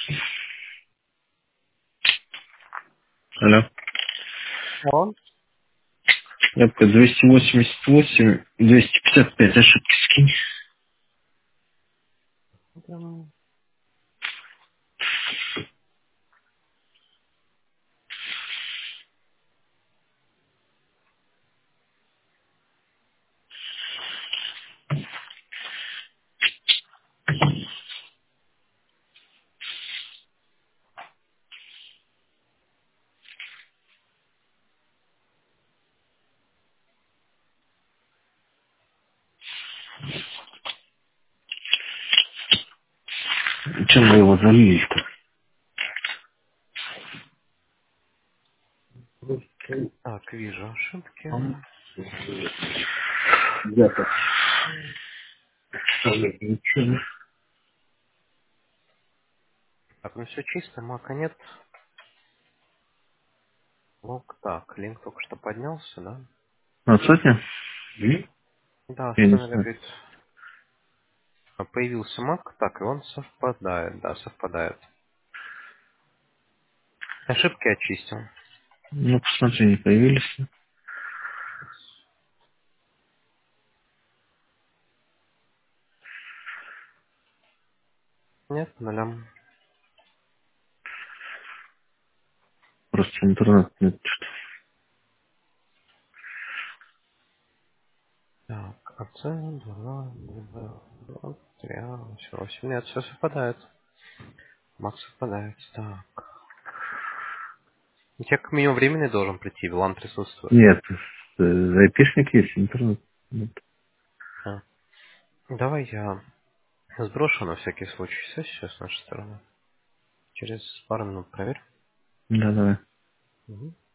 Алло. Он? Ябка 288, 255 ошибки скинь. Прям Чем вы его залили-то? так, вижу ошибки. Я-то ничего. Так, ну все чисто, мака нет. Лог, так, линк только что поднялся, да? А, сотня? Да, Я не Станлер знаю. говорит, появился мак, так, и он совпадает, да, совпадает. Ошибки очистил. Ну, посмотри, не появились. Нет, нулям. Просто интернет нет. Так, АЦ, 2, 2, 3, 8. Нет, все совпадает. Мак совпадает, так. У тебя как минимум временный должен прийти, Вилан присутствует. Нет, запишник есть, интернет нет. Да. Давай я сброшу на всякий случай сессию с нашей стороны. Через пару минут проверь. Да, давай. Мгм.